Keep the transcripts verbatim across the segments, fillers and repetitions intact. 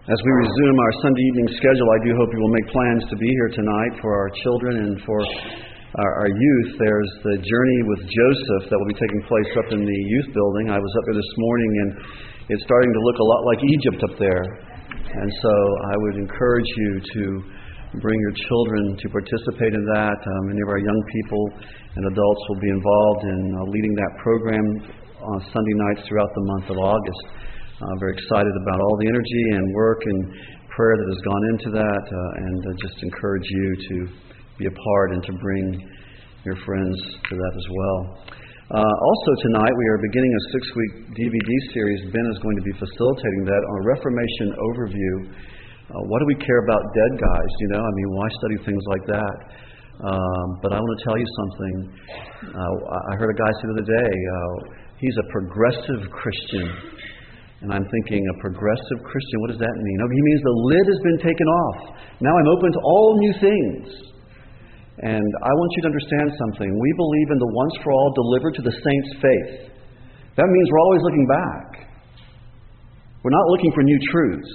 As we resume our Sunday evening schedule, I do hope you will make plans to be here tonight for our children and for our, our youth. There's the Journey with Joseph that will be taking place up in the youth building. I was up there this morning, and it's starting to look a lot like Egypt up there. And so I would encourage you to bring your children to participate in that. Um, many of our young people and adults will be involved in uh, leading that program on Sunday nights throughout the month of August. Uh, very excited about all the energy and work and prayer that has gone into that, uh, and uh, just encourage you to be a part and to bring your friends to that as well. Uh, also tonight we are beginning a six-week D V D series. Ben is going to be facilitating that on a Reformation overview. Uh, what do we care about dead guys? You know, I mean, why study things like that? Um, but I want to tell you something. Uh, I heard a guy say the other day, uh, he's a progressive Christian. And I'm thinking, a progressive Christian, what does that mean? Oh, he means the lid has been taken off. Now I'm open to all new things. And I want you to understand something. We believe in the once for all delivered to the saints' faith. That means we're always looking back. We're not looking for new truths.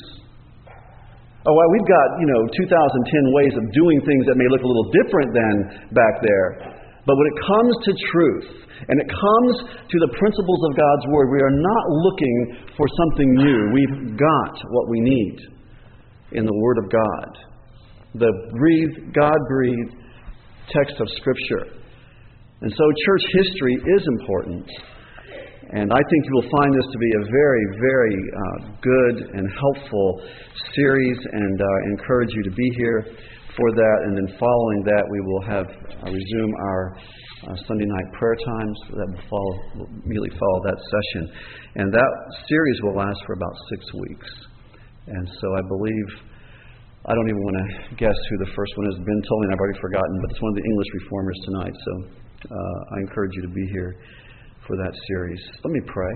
Oh, well, we've got, you know, two thousand ten ways of doing things that may look a little different than back there. But when it comes to truth, and it comes to the principles of God's Word, we are not looking for something new. We've got what we need in the Word of God. The breathed, God-breathed text of Scripture. And so church history is important. And I think you will find this to be a very, very uh, good and helpful series, and uh, encourage you to be here for that. And then following that, we will have uh, resume our uh, Sunday night prayer times that will follow, will immediately follow that session. And that series will last for about six weeks. And so I believe, I don't even want to guess who the first one is. Ben told me, and I've already forgotten, but it's one of the English reformers tonight. So uh, I encourage you to be here for that series. Let me pray.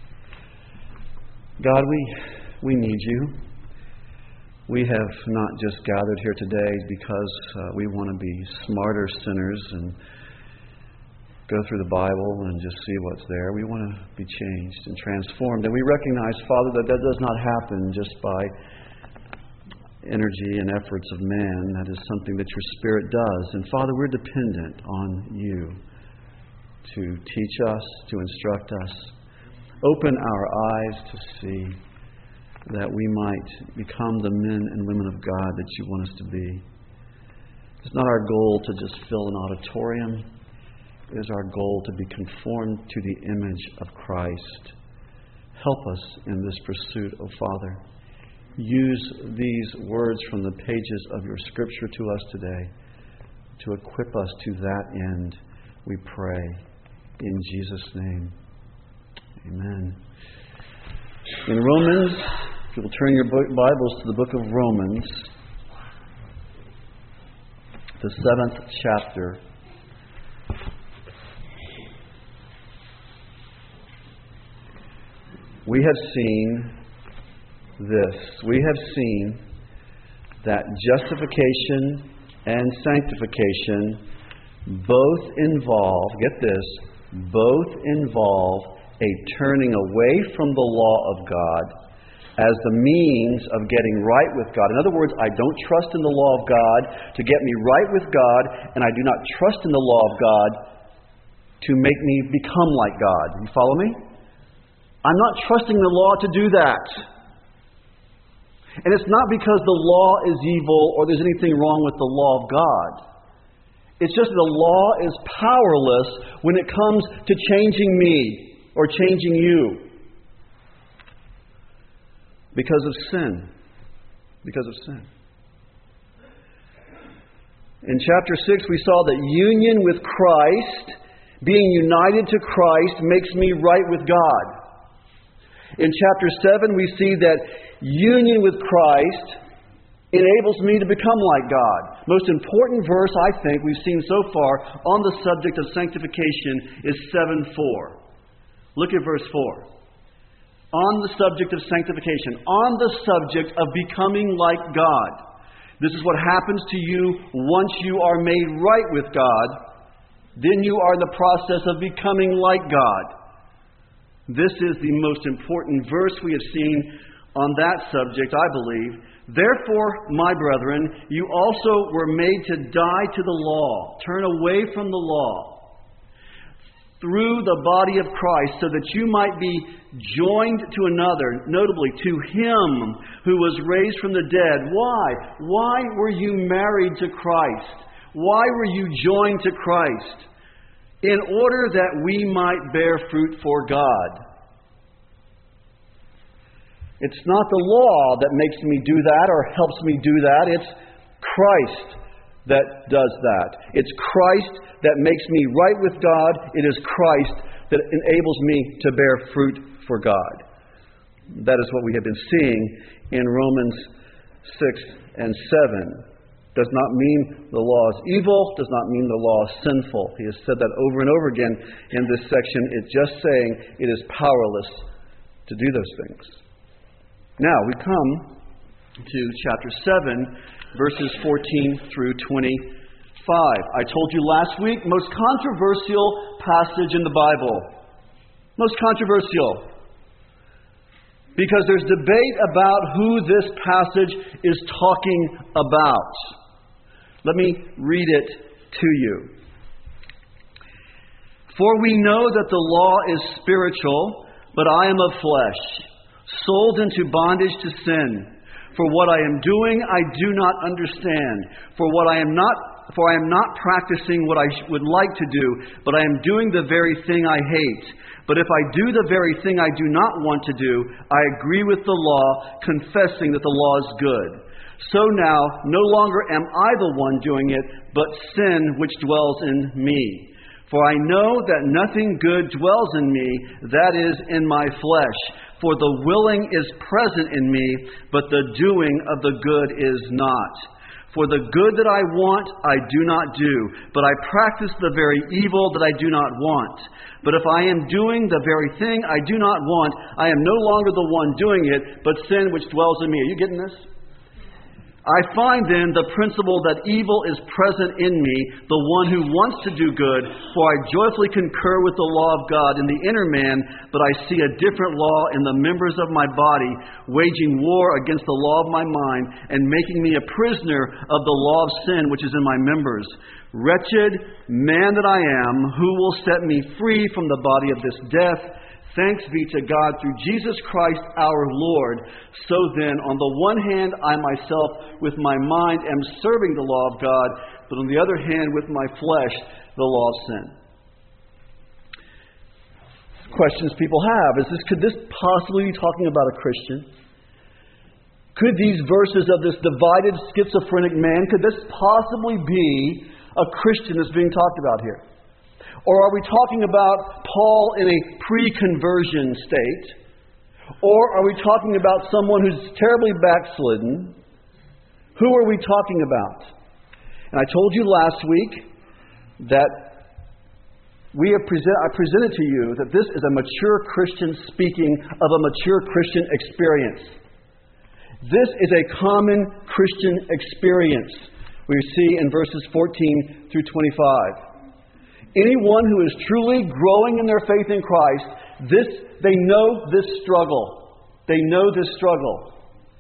God, we we need you. We have not just gathered here today because uh, we want to be smarter sinners and go through the Bible and just see what's there. We want to be changed and transformed. And we recognize, Father, that that does not happen just by energy and efforts of man. That is something that your Spirit does. And Father, we're dependent on you to teach us, to instruct us. Open our eyes to see that we might become the men and women of God that you want us to be. It's not our goal to just fill an auditorium. It is our goal to be conformed to the image of Christ. Help us in this pursuit, O Father. Use these words from the pages of your Scripture to us today to equip us to that end, we pray. In Jesus' name, amen. In Romans, if you will turn your Bibles to the book of Romans, the seventh chapter. We have seen this. We have seen that justification and sanctification both involve, get this, both involve a turning away from the law of God as the means of getting right with God. In other words, I don't trust in the law of God to get me right with God, and I do not trust in the law of God to make me become like God. You follow me? I'm not trusting the law to do that. And it's not because the law is evil or there's anything wrong with the law of God. It's just the law is powerless when it comes to changing me or changing you. Because of sin. Because of sin. In chapter six, we saw that union with Christ, being united to Christ, makes me right with God. In chapter seven, we see that union with Christ enables me to become like God. Most important verse, I think, we've seen so far on the subject of sanctification is seven four. Look at verse four. On the subject of sanctification, on the subject of becoming like God. This is what happens to you once you are made right with God. Then you are in the process of becoming like God. This is the most important verse we have seen on that subject, I believe. Therefore, my brethren, you also were made to die to the law. Turn away from the law through the body of Christ, so that you might be joined to another, notably to Him who was raised from the dead. Why? Why were you married to Christ? Why were you joined to Christ? In order that we might bear fruit for God. It's not the law that makes me do that or helps me do that. It's Christ that does that. It's Christ that makes me right with God. It is Christ that enables me to bear fruit for God. That is what we have been seeing in Romans six and seven. Does not mean the law is evil, does not mean the law is sinful. He has said that over and over again in this section. It's just saying it is powerless to do those things. Now we come to chapter seven, verses fourteen through twenty-five. I told you last week, most controversial passage in the Bible. Most controversial. Because there's debate about who this passage is talking about. Let me read it to you. For we know that the law is spiritual, but I am of flesh, sold into bondage to sin. For what I am doing, I do not understand. For what I am not, for I am not practicing what I would like to do, but I am doing the very thing I hate. But if I do the very thing I do not want to do, I agree with the law, confessing that the law is good. So now, no longer am I the one doing it, but sin which dwells in me. For I know that nothing good dwells in me, that is, in my flesh. For the willing is present in me, but the doing of the good is not. For the good that I want, I do not do, but I practice the very evil that I do not want. But if I am doing the very thing I do not want, I am no longer the one doing it, but sin which dwells in me. Are you getting this? I find then the principle that evil is present in me, the one who wants to do good, for I joyfully concur with the law of God in the inner man, but I see a different law in the members of my body, waging war against the law of my mind, and making me a prisoner of the law of sin which is in my members. Wretched man that I am, who will set me free from the body of this death? Thanks be to God through Jesus Christ our Lord. So then, on the one hand, I myself with my mind am serving the law of God, but on the other hand, with my flesh, the law of sin. Questions people have. Is this, could this possibly be talking about a Christian? Could these verses of this divided schizophrenic man, could this possibly be a Christian that's being talked about here? Or are we talking about Paul in a pre-conversion state? Or are we talking about someone who's terribly backslidden? Who are we talking about? And I told you last week that we have present, I presented to you that this is a mature Christian speaking of a mature Christian experience. This is a common Christian experience we see in verses fourteen through twenty-five. Anyone who is truly growing in their faith in Christ, this they know this struggle. They know this struggle.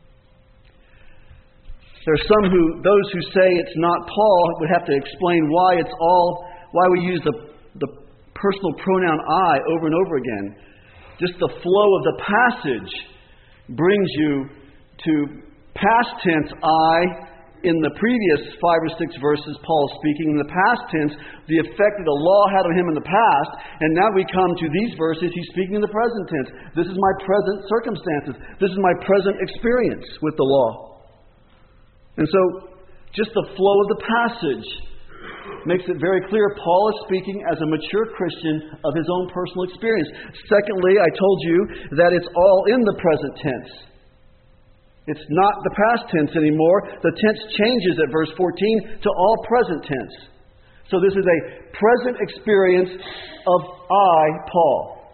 There's some who, those who say it's not Paul, would have to explain why it's all, why we use the, the personal pronoun I over and over again. Just the flow of the passage brings you to past tense I. In the previous five or six verses, Paul is speaking in the past tense, the effect that the law had on him in the past, and now we come to these verses, he's speaking in the present tense. This is my present circumstances. This is my present experience with the law. And so, just the flow of the passage makes it very clear Paul is speaking as a mature Christian of his own personal experience. Secondly, I told you that it's all in the present tense. It's not the past tense anymore. The tense changes at verse fourteen to all present tense. So this is a present experience of I, Paul.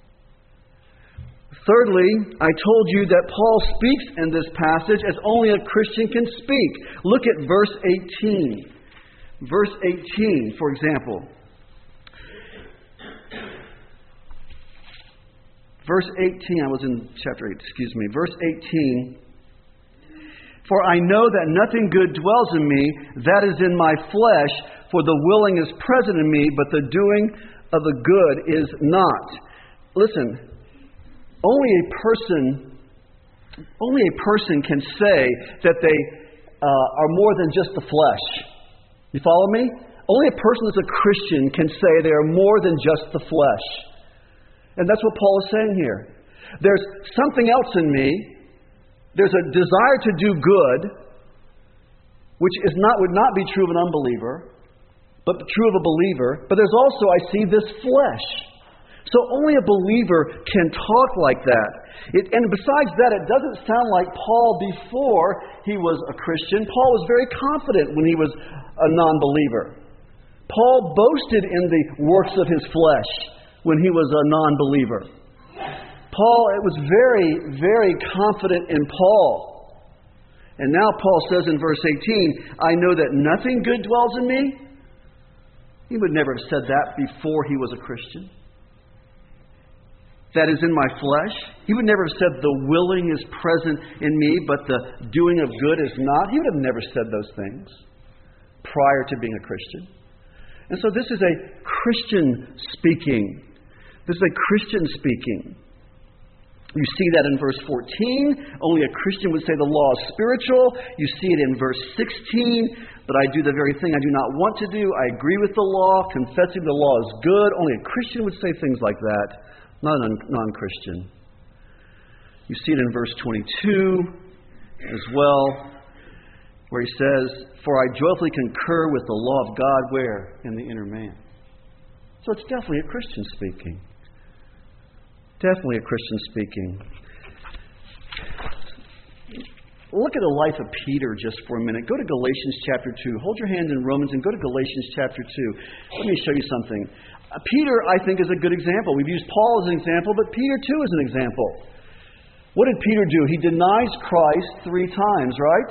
Thirdly, I told you that Paul speaks in this passage as only a Christian can speak. Look at verse eighteen. Verse eighteen, for example. Verse eighteen, I was in chapter eight, excuse me. Verse eighteen, for I know that nothing good dwells in me, that is in my flesh, for the willing is present in me, but the doing of the good is not. Listen, only a person, only a person can say that they uh, are more than just the flesh. You follow me? Only a person that's a Christian can say they are more than just the flesh. And that's what Paul is saying here. There's something else in me. There's a desire to do good, which is not would not be true of an unbeliever, but true of a believer. But there's also, I see this flesh. So only a believer can talk like that. It, and besides that, it doesn't sound like Paul before he was a Christian. Paul was very confident when he was a non-believer. Paul boasted in the works of his flesh when he was a non-believer. Paul, it was very, very confident in Paul. And now Paul says in verse eighteen, I know that nothing good dwells in me. He would never have said that before he was a Christian. That is in my flesh. He would never have said the willing is present in me, but the doing of good is not. He would have never said those things prior to being a Christian. And so this is a Christian speaking. This is a Christian speaking. You see that in verse fourteen. Only a Christian would say the law is spiritual. You see it in verse sixteen. But I do the very thing I do not want to do. I agree with the law, confessing the law is good. Only a Christian would say things like that, not a non-Christian. You see it in verse twenty-two as well, where he says, for I joyfully concur with the law of God, where? In the inner man. So it's definitely a Christian speaking. Definitely a Christian speaking. Look at the life of Peter just for a minute. Go to Galatians chapter two. Hold your hand in Romans and go to Galatians chapter two. Let me show you something. Uh, Peter, I think, is a good example. We've used Paul as an example, but Peter too is an example. What did Peter do? He denies Christ three times, right?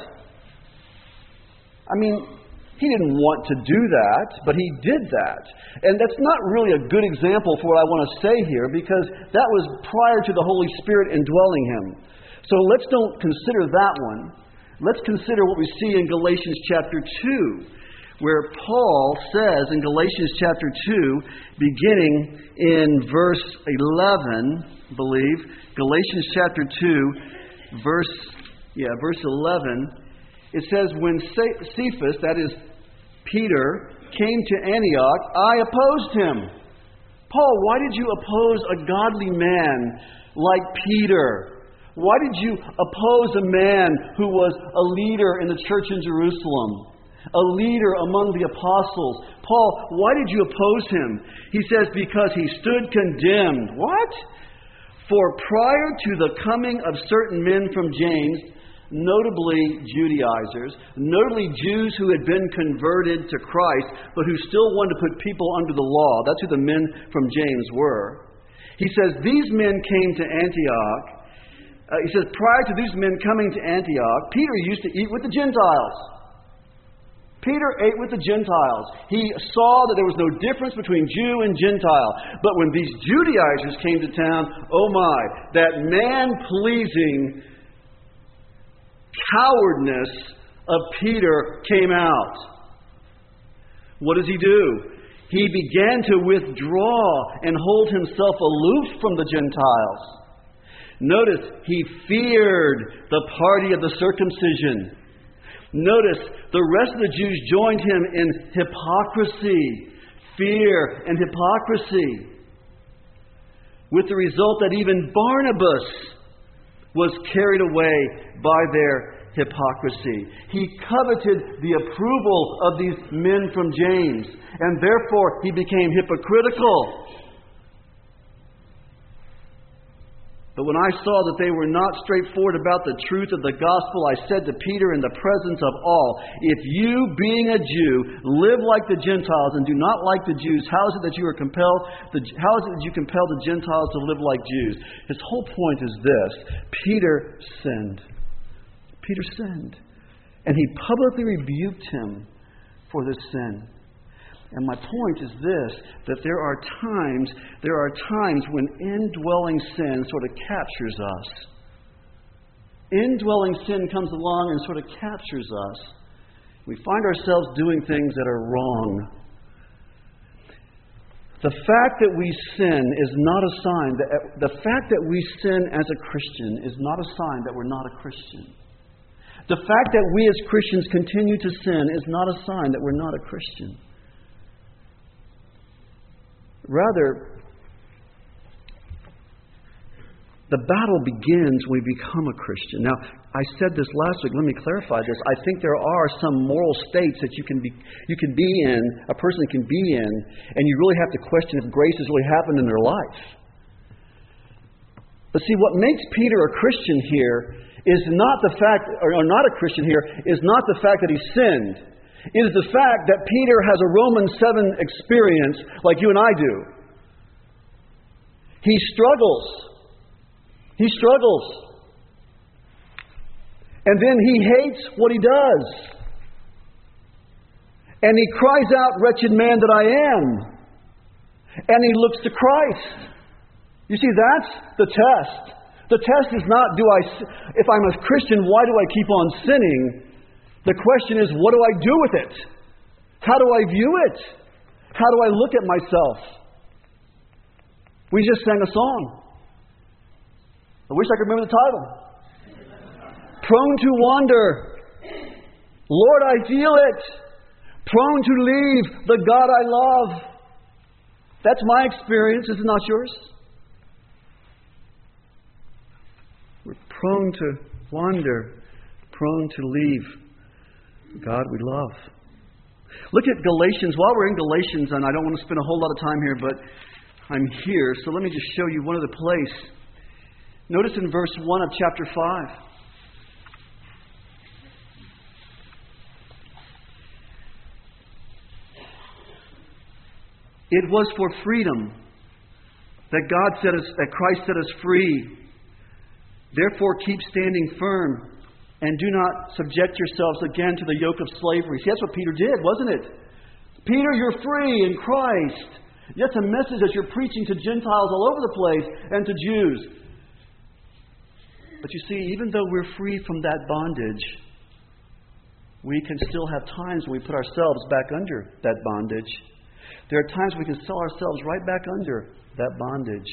I mean, he didn't want to do that, but he did that. And that's not really a good example for what I want to say here, because that was prior to the Holy Spirit indwelling him. So let's don't consider that one. Let's consider what we see in Galatians chapter two, where Paul says in Galatians chapter two, beginning in verse eleven, I believe, Galatians chapter two, verse, yeah, verse eleven, it says, when Cephas, that is Peter, came to Antioch, I opposed him. Paul, why did you oppose a godly man like Peter? Why did you oppose a man who was a leader in the church in Jerusalem? A leader among the apostles. Paul, why did you oppose him? He says, because he stood condemned. What? For prior to the coming of certain men from James, notably Judaizers, notably Jews who had been converted to Christ, but who still wanted to put people under the law. That's who the men from James were. He says, these men came to Antioch. Uh, he says, prior to these men coming to Antioch, Peter used to eat with the Gentiles. Peter ate with the Gentiles. He saw that there was no difference between Jew and Gentile. But when these Judaizers came to town, oh my, that man-pleasing cowardness of Peter came out. What does he do? He began to withdraw and hold himself aloof from the Gentiles. Notice, he feared the party of the circumcision. Notice, the rest of the Jews joined him in hypocrisy, fear, and hypocrisy. With the result that even Barnabas was carried away by their hypocrisy. He coveted the approval of these men from James, and therefore he became hypocritical. But when I saw that they were not straightforward about the truth of the gospel, I said to Peter in the presence of all, if you, being a Jew, live like the Gentiles and do not like the Jews, how is it that you are compelled, the, how is it that you compel the Gentiles to live like Jews? His whole point is this: Peter sinned. Peter sinned. And he publicly rebuked him for this sin. And my point is this, that there are times, there are times when indwelling sin sort of captures us. Indwelling sin comes along and sort of captures us. We find ourselves doing things that are wrong. The fact that we sin is not a sign that the fact that we sin as a Christian is not a sign that we're not a Christian. The fact that we as Christians continue to sin is not a sign that we're not a Christian. Rather, the battle begins when we become a Christian. Now, I said this last week. Let me clarify this. I think there are some moral states that you can be you can be in, a person can be in, and you really have to question if grace has really happened in their life. But see, what makes Peter a Christian here is not the fact, or not a Christian here, is not the fact that he sinned. It is the fact that Peter has a Romans seven experience like you and I do. He struggles. He struggles. And then he hates what he does. And he cries out, "Wretched man that I am." And he looks to Christ. You see, that's the test. The test is not, do I, if I'm a Christian, why do I keep on sinning? The question is, what do I do with it? How do I view it? How do I look at myself? We just sang a song. I wish I could remember the title. Prone to wander. Lord, I feel it. Prone to leave the God I love. That's my experience. Is it not yours? We're prone to wander. Prone to leave the God we love. Look at Galatians. While we're in Galatians, and I don't want to spend a whole lot of time here, but I'm here, so let me just show you one other place. Notice in verse one of chapter five. It was for freedom that God set us, that Christ set us free. Therefore, keep standing firm and do not subject yourselves again to the yoke of slavery. See, that's what Peter did, wasn't it? Peter, you're free in Christ. That's a message that you're preaching to Gentiles all over the place and to Jews. But you see, even though we're free from that bondage, we can still have times when we put ourselves back under that bondage. There are times we can sell ourselves right back under that bondage.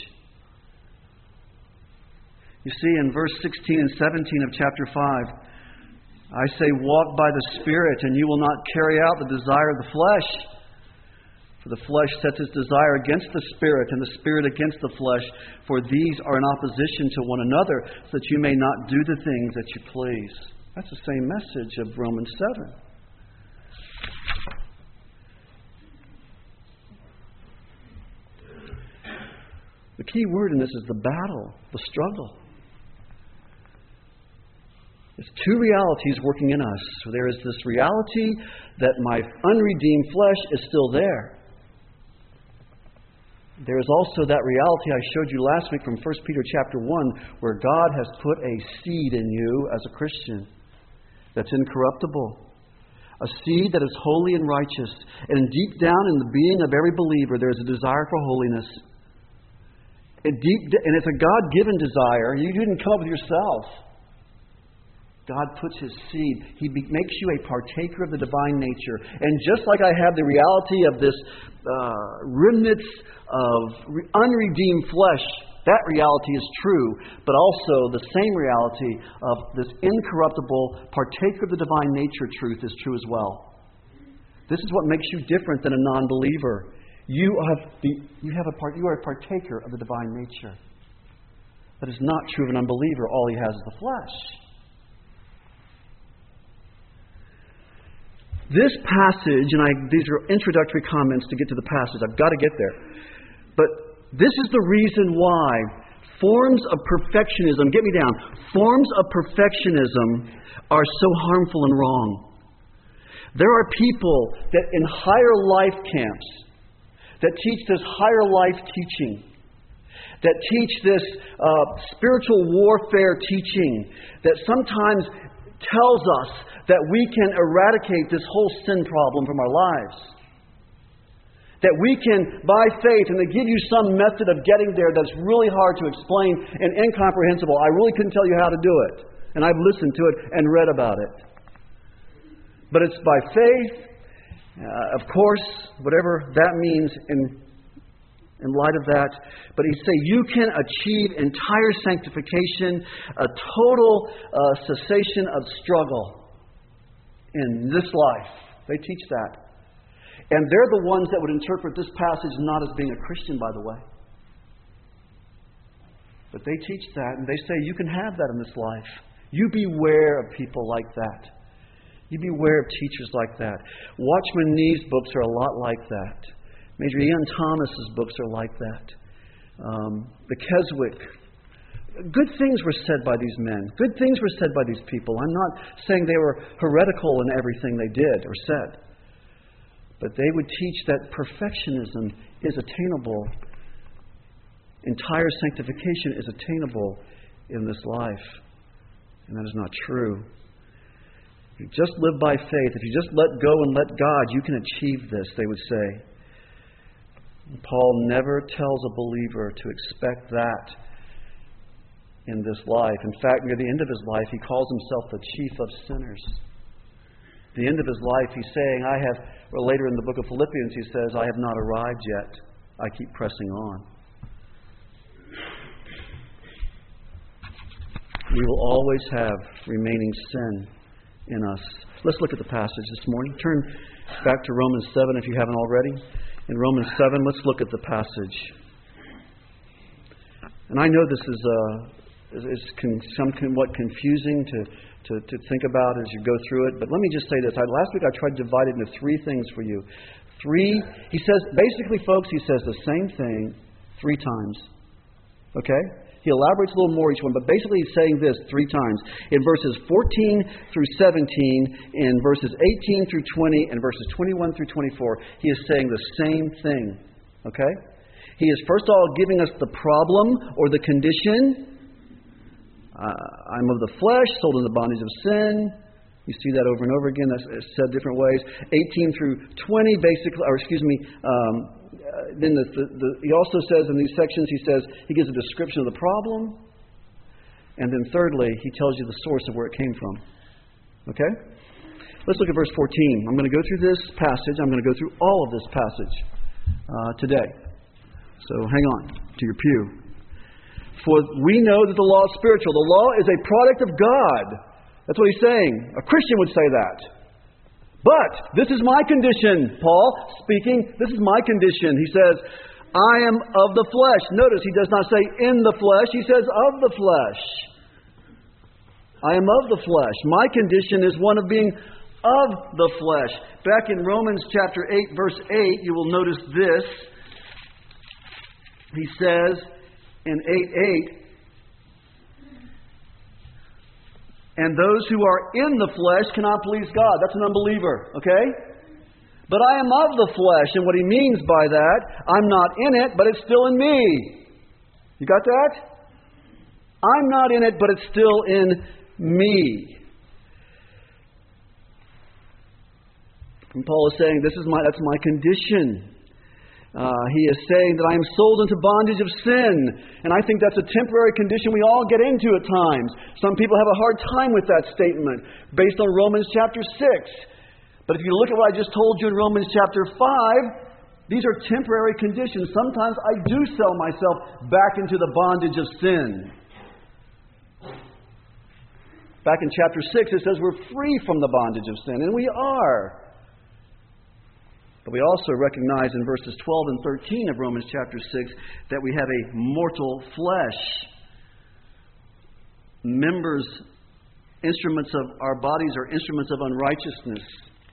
You see, in verse sixteen and seventeen of chapter five, I say, walk by the Spirit, and you will not carry out the desire of the flesh. For the flesh sets its desire against the Spirit, and the Spirit against the flesh. For these are in opposition to one another, so that you may not do the things that you please. That's the same message of Romans seven. The key word in this is the battle, the struggle. There's two realities working in us. So there is this reality that my unredeemed flesh is still there. There is also that reality I showed you last week from First Peter chapter one, where God has put a seed in you as a Christian that's incorruptible. A seed that is holy and righteous. And deep down in the being of every believer, there is a desire for holiness. And, deep, and it's a God-given desire. You didn't come up with yourself. God puts His seed. He be, makes you a partaker of the divine nature. And just like I have the reality of this uh, remnants of re- unredeemed flesh, that reality is true. But also the same reality of this incorruptible partaker of the divine nature truth is true as well. This is what makes you different than a non-believer. You have the, you have a part, you are a partaker of the divine nature. That is not true of an unbeliever. All he has is the flesh. This passage, and I, these are introductory comments to get to the passage. I've got to get there. But this is the reason why forms of perfectionism, get me down, forms of perfectionism are so harmful and wrong. There are people that in higher life camps that teach this higher life teaching, that teach this uh, spiritual warfare teaching, that sometimes tells us that we can eradicate this whole sin problem from our lives. That we can, by faith, and they give you some method of getting there that's really hard to explain and incomprehensible. I really couldn't tell you how to do it. And I've listened to it and read about it. But it's by faith, uh, of course, whatever that means in, in light of that. But he say you can achieve entire sanctification, a total uh, cessation of struggle in this life. They teach that. And they're the ones that would interpret this passage not as being a Christian, by the way. But they teach that, and they say you can have that in this life. You beware of people like that. You beware of teachers like that. Watchman Nee's books are a lot like that. Major Ian Thomas's books are like that. Um, the Keswick. Good things were said by these men. Good things were said by these people. I'm not saying they were heretical in everything they did or said. But they would teach that perfectionism is attainable. Entire sanctification is attainable in this life. And that is not true. If you just live by faith, if you just let go and let God, you can achieve this, they would say. Paul never tells a believer to expect that in this life. In fact, near the end of his life, he calls himself the chief of sinners. At the end of his life, he's saying, I have, or later in the book of Philippians, he says, I have not arrived yet. I keep pressing on. We will always have remaining sin in us. Let's look at the passage this morning. Turn back to Romans seven if you haven't already. In Romans seven, let's look at the passage. And I know this is, uh, is, is con- somewhat confusing to To, to think about as you go through it. But let me just say this. I, last week I tried to divide it into three things for you. Three, he says, basically, folks, he says the same thing three times. Okay? He elaborates a little more each one, but basically he's saying this three times. In verses fourteen through seventeen, in verses eighteen through twenty, and verses twenty-one through twenty-four, he is saying the same thing. Okay? He is first of all giving us the problem or the condition. Uh, I'm of the flesh, sold in the bondage of sin. You see that over and over again. That's said different ways. eighteen through twenty, basically, or excuse me. Um, then the, the, the, he also says in these sections, he says he gives a description of the problem, and then thirdly, he tells you the source of where it came from. Okay? Let's look at verse fourteen. I'm going to go through this passage. I'm going to go through all of this passage uh, today. So hang on to your pew. For we know that the law is spiritual. The law is a product of God. That's what he's saying. A Christian would say that. But this is my condition, Paul speaking. This is my condition. He says, I am of the flesh. Notice he does not say in the flesh. He says of the flesh. I am of the flesh. My condition is one of being of the flesh. Back in Romans chapter eight, verse eight, you will notice this. He says in eight eight, and those who are in the flesh cannot please God. That's an unbeliever, okay? But I am of the flesh, and what he means by that, I'm not in it, but it's still in me. You got that? I'm not in it, but it's still in me. And Paul is saying, "This is my that's my condition." Uh, he is saying that I am sold into bondage of sin. And I think that's a temporary condition we all get into at times. Some people have a hard time with that statement based on Romans chapter six. But if you look at what I just told you in Romans chapter five, these are temporary conditions. Sometimes I do sell myself back into the bondage of sin. Back in chapter six, it says we're free from the bondage of sin. And we are. But we also recognize in verses twelve and thirteen of Romans chapter six that we have a mortal flesh. Members, instruments of our bodies are instruments of unrighteousness.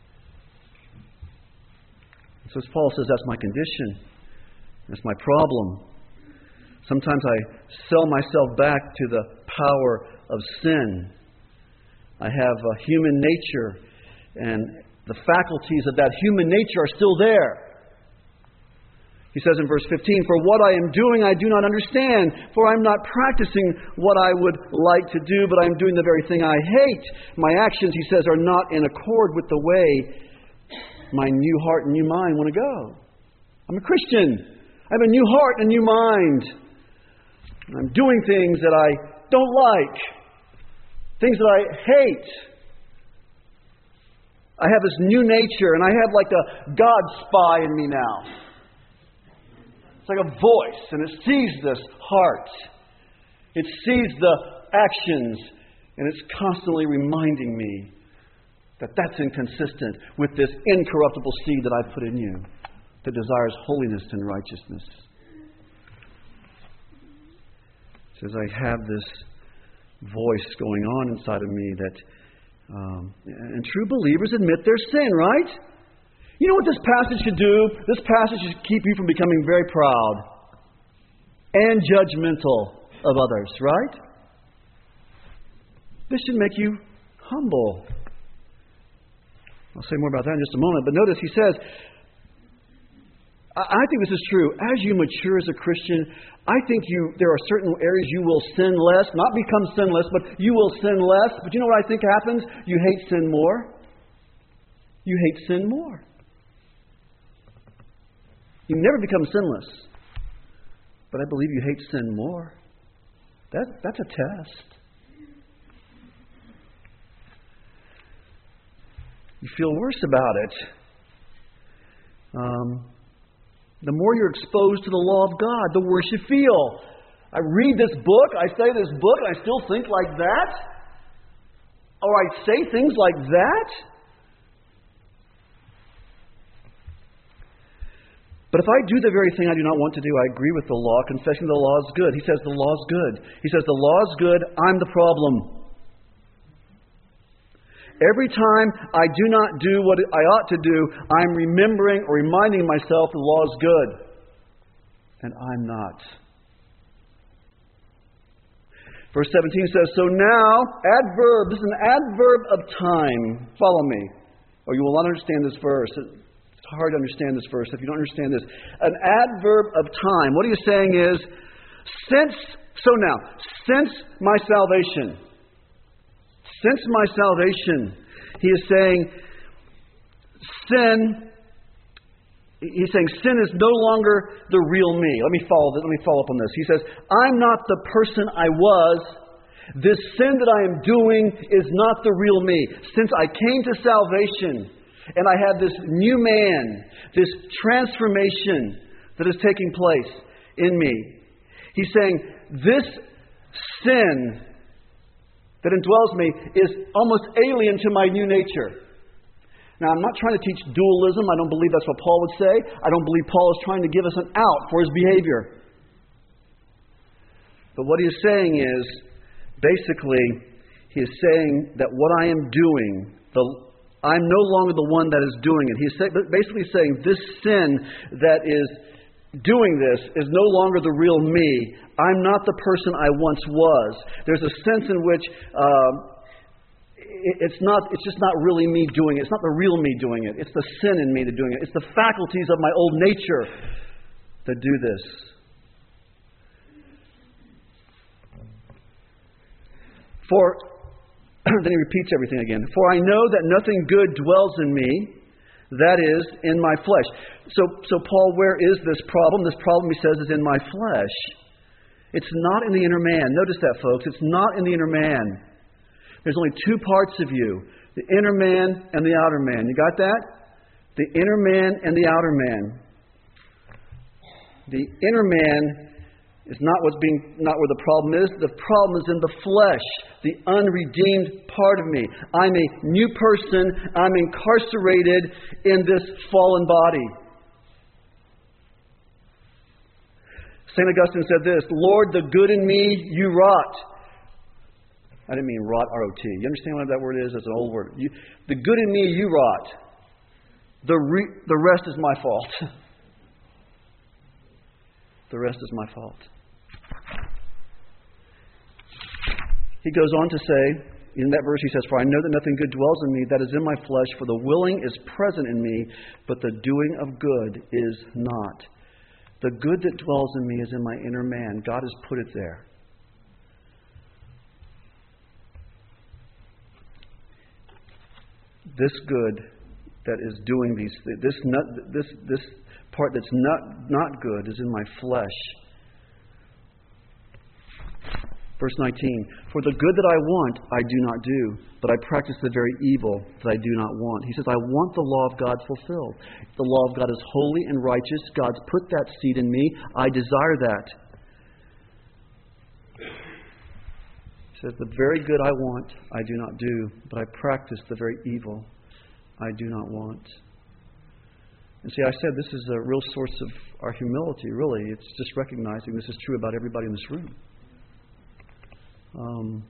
So as Paul says, that's my condition. That's my problem. Sometimes I sell myself back to the power of sin. I have a human nature, and the faculties of that human nature are still there. He says in verse fifteen, "For what I am doing I do not understand, for I am not practicing what I would like to do, but I am doing the very thing I hate. My actions," he says, "are not in accord with the way my new heart and new mind want to go." I'm a Christian. I have a new heart and a new mind. And I'm doing things that I don't like. Things that I hate. I have this new nature, and I have like a God spy in me now. It's like a voice, and it sees this heart. It sees the actions, and it's constantly reminding me that that's inconsistent with this incorruptible seed that I put in you that desires holiness and righteousness. It says, I have this voice going on inside of me that, um, and true believers admit their sin, right? You know what this passage should do? This passage should keep you from becoming very proud and judgmental of others, right? This should make you humble. I'll say more about that in just a moment. But notice he says, I think this is true. As you mature as a Christian, I think you there are certain areas you will sin less. Not become sinless, but you will sin less. But you know what I think happens? You hate sin more. You hate sin more. You never become sinless. But I believe you hate sin more. That, that's a test. You feel worse about it. Um, the more you're exposed to the law of God, the worse you feel. I read this book, I say this book, and I still think like that? Or I say things like that? But if I do the very thing I do not want to do, I agree with the law, confessing the law is good. He says the law is good. He says the law is good, I'm the problem. Every time I do not do what I ought to do, I'm remembering or reminding myself the law is good. And I'm not. Verse seventeen says, so now, adverb, this is an adverb of time. Follow me, or you will not understand this verse. It's hard to understand this verse if you don't understand this. An adverb of time. What he's saying is, since, so now, since my salvation, since my salvation, he is saying, sin, he's saying sin is no longer the real me. Let me follow this. Let me follow up on this. He says, I'm not the person I was. This sin that I am doing is not the real me. Since I came to salvation, and I have this new man, this transformation that is taking place in me. He's saying, this sin that indwells me is almost alien to my new nature. Now, I'm not trying to teach dualism. I don't believe that's what Paul would say. I don't believe Paul is trying to give us an out for his behavior. But what he is saying is, basically, he is saying that what I am doing, the, I'm no longer the one that is doing it. He's say, basically saying this sin that is doing this is no longer the real me. I'm not the person I once was. There's a sense in which um, it, it's not. It's just not really me doing it. It's not the real me doing it. It's the sin in me that doing it. It's the faculties of my old nature that do this. For then he repeats everything again. For I know that nothing good dwells in me, that is, in my flesh. So, so Paul, where is this problem? This problem, he says, is in my flesh. It's not in the inner man. Notice that, folks. It's not in the inner man. There's only two parts of you, the inner man and the outer man. You got that? The inner man and the outer man. The inner man is not what's being, not where the problem is. The problem is in the flesh, the unredeemed part of me. I'm a new person. I'm incarcerated in this fallen body. Saint Augustine said this, Lord, the good in me you wrought. I didn't mean wrought, R O T. You understand what that word is? It's an old word. You, the good in me you wrought. The, re, the rest is my fault. The rest is my fault. He goes on to say, in that verse he says, for I know that nothing good dwells in me that is in my flesh, for the willing is present in me, but the doing of good is not. The good that dwells in me is in my inner man. God has put it there. This good that is doing these, this this this part that's not, not good is in my flesh. Verse nineteen, for the good that I want, I do not do, but I practice the very evil that I do not want. He says, I want the law of God fulfilled. The law of God is holy and righteous. God's put that seed in me. I desire that. He says, the very good I want, I do not do, but I practice the very evil I do not want. And see, I said this is a real source of our humility, really. It's just recognizing this is true about everybody in this room. Um,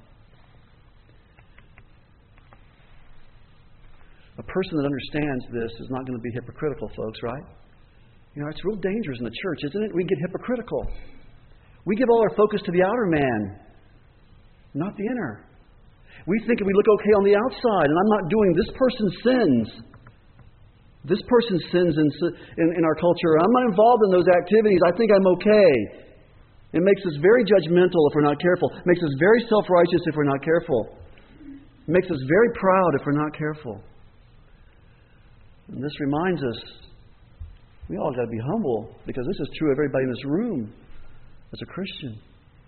a person that understands this is not going to be hypocritical, folks, right? You know, it's real dangerous in the church, isn't it? We get hypocritical. We give all our focus to the outer man, not the inner. We think we look okay on the outside, and I'm not doing, this person sins. This person sins in, in, in our culture. I'm not involved in those activities. I think I'm okay. It makes us very judgmental if we're not careful. It makes us very self-righteous if we're not careful. It makes us very proud if we're not careful. And this reminds us, we all got to be humble, because this is true of everybody in this room as a Christian.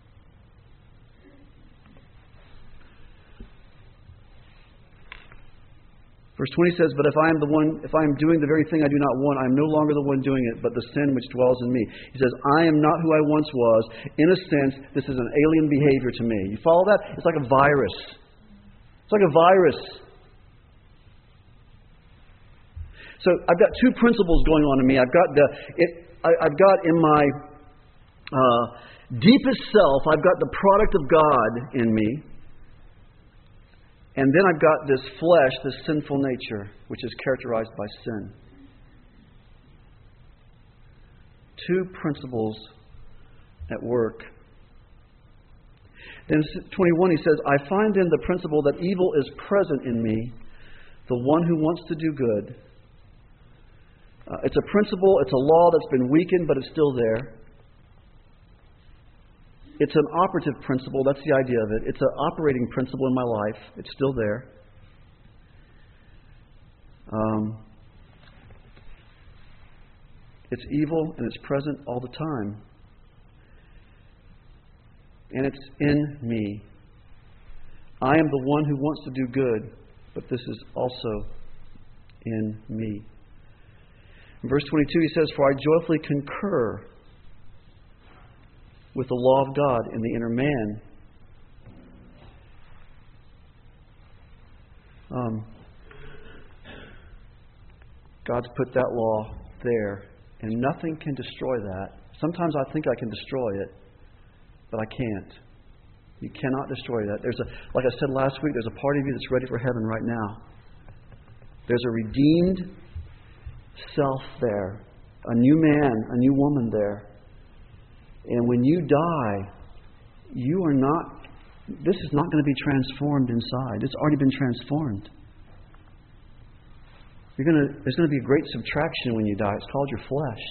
Verse twenty says, but if I am the one, if I am doing the very thing I do not want, I am no longer the one doing it, but the sin which dwells in me. He says, I am not who I once was. In a sense, this is an alien behavior to me. You follow that? It's like a virus. It's like a virus. So I've got two principles going on in me. I've got the, it, I, I've got in my uh, deepest self, I've got the product of God in me. And then I've got this flesh, this sinful nature, which is characterized by sin. Two principles at work. Then twenty-one, he says, I find in the principle that evil is present in me, the one who wants to do good. Uh, it's a principle, it's a law that's been weakened, but it's still there. It's an operative principle. That's the idea of it. It's an operating principle in my life. It's still there. Um, it's evil and it's present all the time. And it's in me. I am the one who wants to do good, but this is also in me. In verse twenty-two, he says, for I joyfully concur with the law of God in the inner man. Um, God's put that law there, and nothing can destroy that. Sometimes I think I can destroy it, but I can't. You cannot destroy that. There's a, like I said last week, there's a part of you that's ready for heaven right now. There's a redeemed self there, a new man, a new woman there. And when you die, you are not, this is not going to be transformed inside. It's already been transformed. You're going to, there's going to be a great subtraction when you die. It's called your flesh.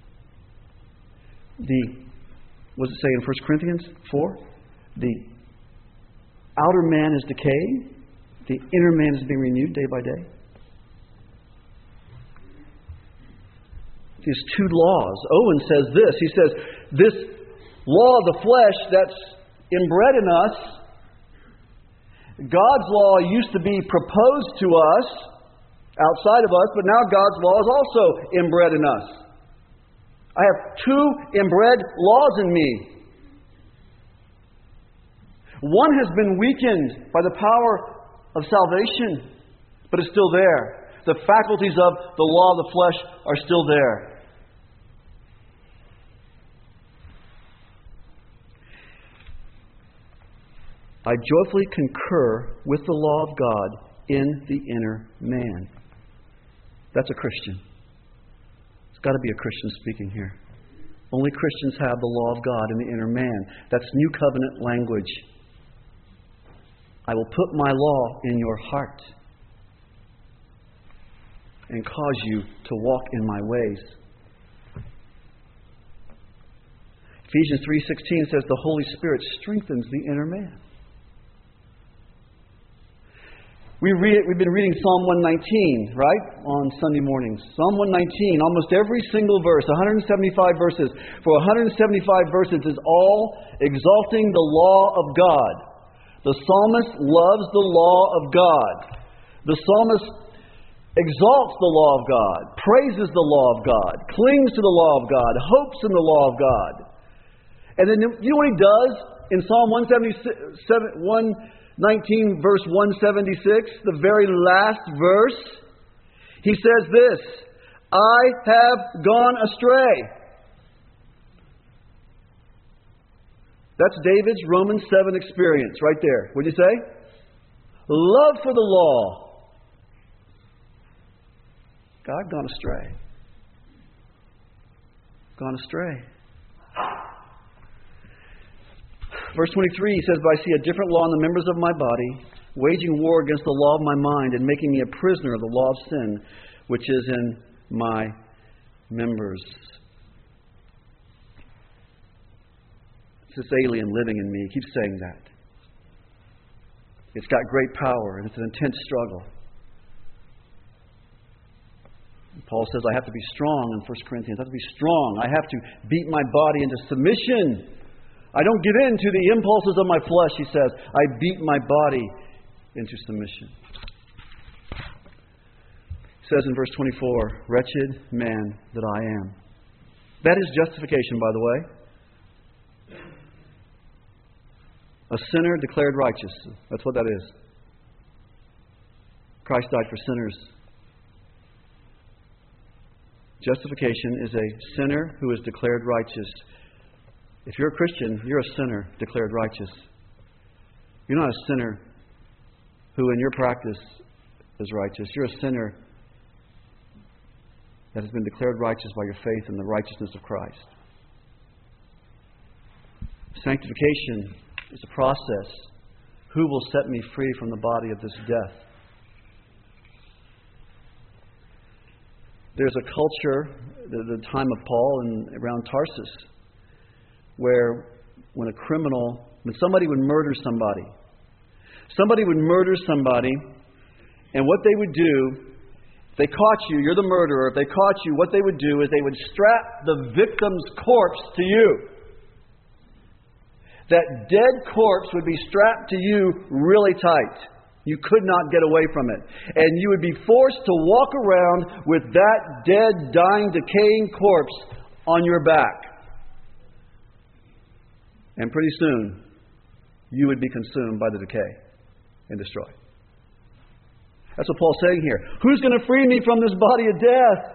The, what does it say in First Corinthians four? The outer man is decaying. The inner man is being renewed day by day. These two laws. Owen says this. He says, this law of the flesh that's inbred in us, God's law used to be proposed to us outside of us, but now God's law is also inbred in us. I have two inbred laws in me. One has been weakened by the power of salvation, but it's still there. The faculties of the law of the flesh are still there. I joyfully concur with the law of God in the inner man. That's a Christian. It's got to be a Christian speaking here. Only Christians have the law of God in the inner man. That's New Covenant language. I will put my law in your heart and cause you to walk in my ways. Ephesians three sixteen says the Holy Spirit strengthens the inner man. We read, we've been reading Psalm one nineteen, right, on Sunday mornings. Psalm one nineteen, almost every single verse, one hundred seventy-five verses. For one hundred seventy-five verses is all exalting the law of God. The psalmist loves the law of God. The psalmist exalts the law of God, praises the law of God, clings to the law of God, hopes in the law of God. And then you know what he does in Psalm one seventy-seven, one nineteen, verse one seventy-six, the very last verse? He says this, I have gone astray. That's David's Romans seven experience right there. What did you say? Love for the law. God gone astray. Gone astray. Verse twenty-three, he says, but I see a different law in the members of my body, waging war against the law of my mind and making me a prisoner of the law of sin, which is in my members. It's this alien living in me. He keeps saying that. It's got great power, and it's an intense struggle. Paul says, I have to be strong in First Corinthians. I have to be strong. I have to beat my body into submission. I don't give in to the impulses of my flesh, he says. I beat my body into submission. He says in verse twenty-four, wretched man that I am. That is justification, by the way. A sinner declared righteous. That's what that is. Christ died for sinners. Justification is a sinner who is declared righteous. If you're a Christian, you're a sinner declared righteous. You're not a sinner who in your practice is righteous. You're a sinner that has been declared righteous by your faith in the righteousness of Christ. Sanctification is a process. Who will set me free from the body of this death? There's a culture, the, the time of Paul and around Tarsus, where when a criminal, when somebody would murder somebody, somebody would murder somebody, and what they would do, if they caught you, you're the murderer, if they caught you, what they would do is they would strap the victim's corpse to you. That dead corpse would be strapped to you really tight. You could not get away from it. And you would be forced to walk around with that dead, dying, decaying corpse on your back. And pretty soon, you would be consumed by the decay and destroyed. That's what Paul's saying here. Who's going to free me from this body of death?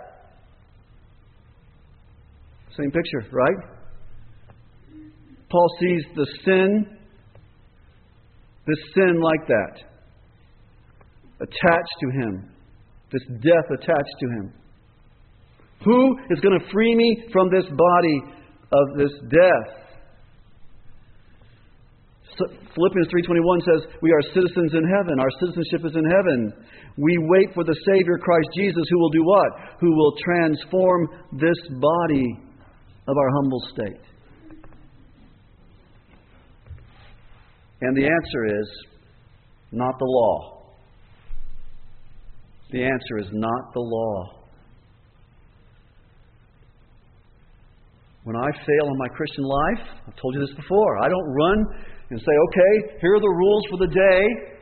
Same picture, right? Paul sees the sin, this sin like that, attached to him, this death attached to him. Who is going to free me from this body of this death? So Philippians three twenty-one says, we are citizens in heaven. Our citizenship is in heaven. We wait for the Savior, Christ Jesus, who will do what? Who will transform this body of our humble state. And the answer is not the law. The answer is not the law. When I fail in my Christian life, I've told you this before, I don't run and say, okay, here are the rules for the day.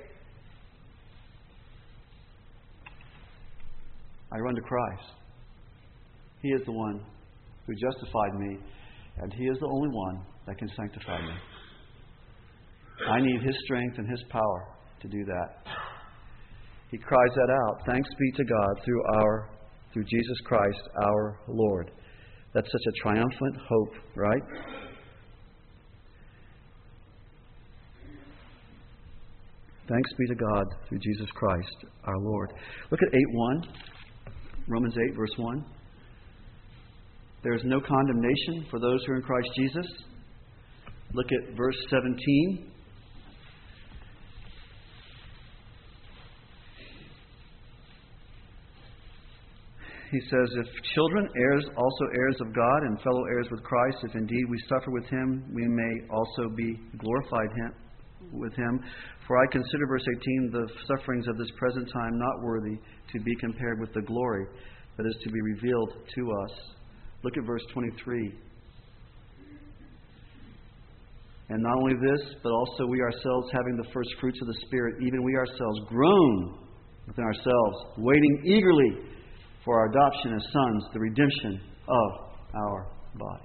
I run to Christ. He is the one who justified me, and He is the only one that can sanctify me. I need His strength and His power to do that. He cries that out. Thanks be to God through our, through Jesus Christ, our Lord. That's such a triumphant hope, right? Thanks be to God through Jesus Christ, our Lord. Look at eight one. Romans eight, verse one. There is no condemnation for those who are in Christ Jesus. Look at verse seventeen. He says, if children, heirs, also heirs of God, and fellow heirs with Christ, if indeed we suffer with Him, we may also be glorified him, with Him. For I consider, verse eighteen, the sufferings of this present time not worthy to be compared with the glory that is to be revealed to us. Look at verse twenty-three. And not only this, but also we ourselves, having the first fruits of the Spirit, even we ourselves groan within ourselves, waiting eagerly for our adoption as sons, the redemption of our body.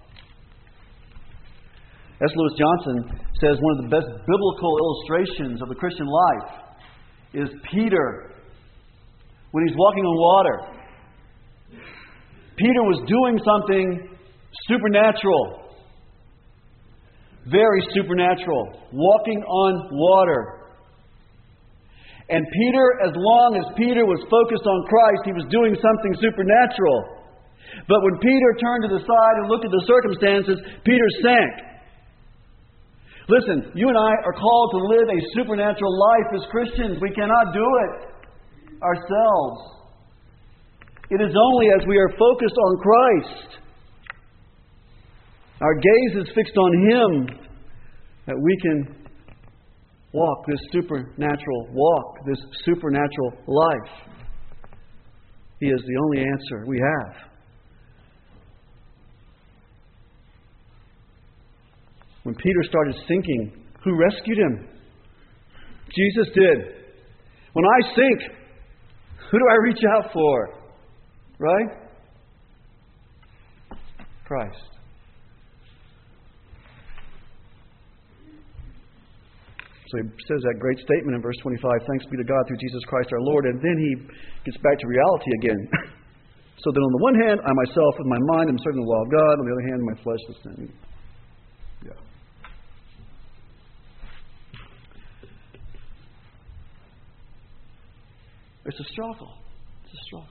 S. Lewis Johnson says one of the best biblical illustrations of the Christian life is Peter when he's walking on water. Peter was doing something supernatural, very supernatural, walking on water. And Peter, as long as Peter was focused on Christ, he was doing something supernatural. But when Peter turned to the side and looked at the circumstances, Peter sank. Listen, you and I are called to live a supernatural life as Christians. We cannot do it ourselves. It is only as we are focused on Christ, our gaze is fixed on Him, that we can walk this supernatural walk, this supernatural life. He is the only answer we have. When Peter started sinking, who rescued him? Jesus did. When I sink, who do I reach out for? Right? Christ. So he says that great statement in verse twenty-five, thanks be to God through Jesus Christ our Lord. And then he gets back to reality again. So that on the one hand, I myself with my mind am serving the law of God. On the other hand, my flesh is sinning. Yeah. It's a struggle. It's a struggle.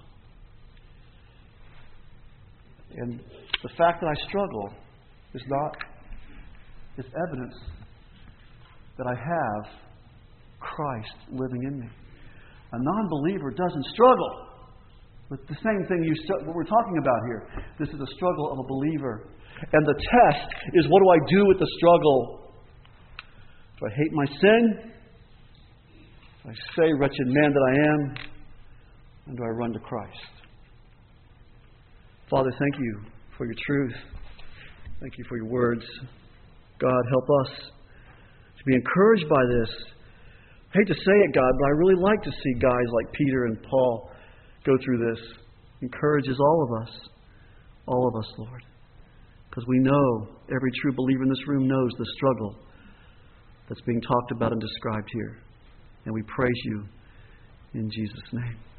And the fact that I struggle is not, is evidence that I have Christ living in me. A non-believer doesn't struggle with the same thing you what we're talking about here. This is a struggle of a believer. And the test is, what do I do with the struggle? Do I hate my sin? Do I say, wretched man that I am? And do I run to Christ? Father, thank you for your truth. Thank you for your words. God, help us to be encouraged by this. I hate to say it, God, but I really like to see guys like Peter and Paul go through this. Encourages all of us. All of us, Lord. Because we know, every true believer in this room knows the struggle that's being talked about and described here. And we praise you in Jesus' name.